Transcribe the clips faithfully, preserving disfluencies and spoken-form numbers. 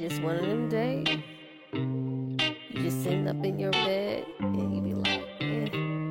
just one of them days. You just sitting up in your bed and you be like, eh.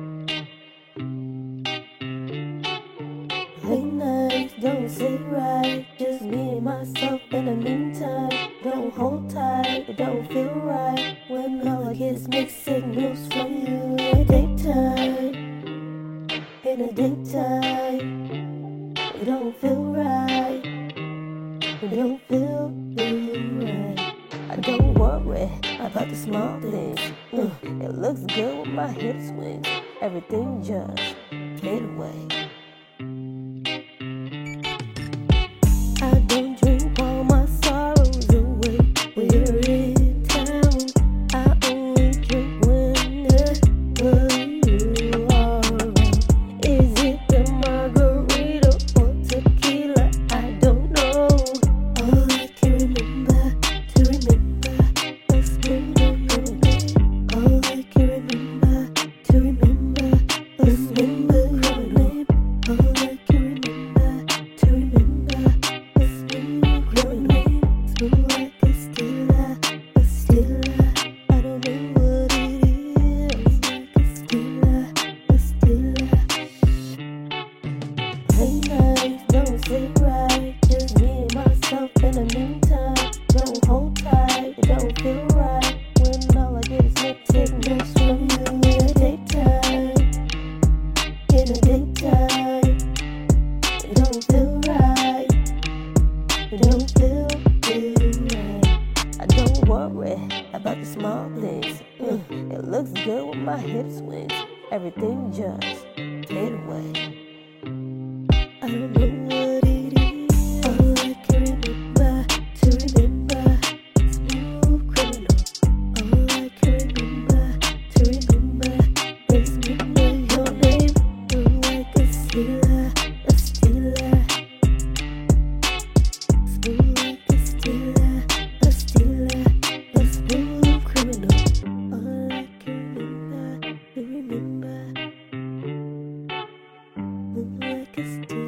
Late nights don't sit right, just me and myself in the meantime. Don't hold tight, it don't feel right when all I get is mixed signals from you. In the daytime, in the daytime, it don't feel right, it don't feel right. I don't worry about the small things. Uh, it looks good with my hips swing. Everything just fade away. I don't drink all my sorrows away. We're in town. I only drink whenever you are around. Is it the margarita or tequila? I don't know. All I can remember to remember us remembering. All I can remember to remember us remembering. All I can remember to remember. Smooth like a Stella, a Stella. I don't know what it is. Like a Stella, a Stella. Late nights don't sit right, just me and myself in the meantime. Don't hold tight, it don't feel right when all I get is mixed signals from you. In the daytime, in the daytime, it don't feel right, it don't feel right. I don't worry about the small things. Uh, it looks good with my hips swing. Everything just fade away. I don't know what it is. All I can remember to remember smooth criminal. All I can remember to remember is remember your name. You're like a Stella, a Stella. Smooth like a Stella, a Stella, a smooth criminal. All I can remember to remember. Move like a Stella.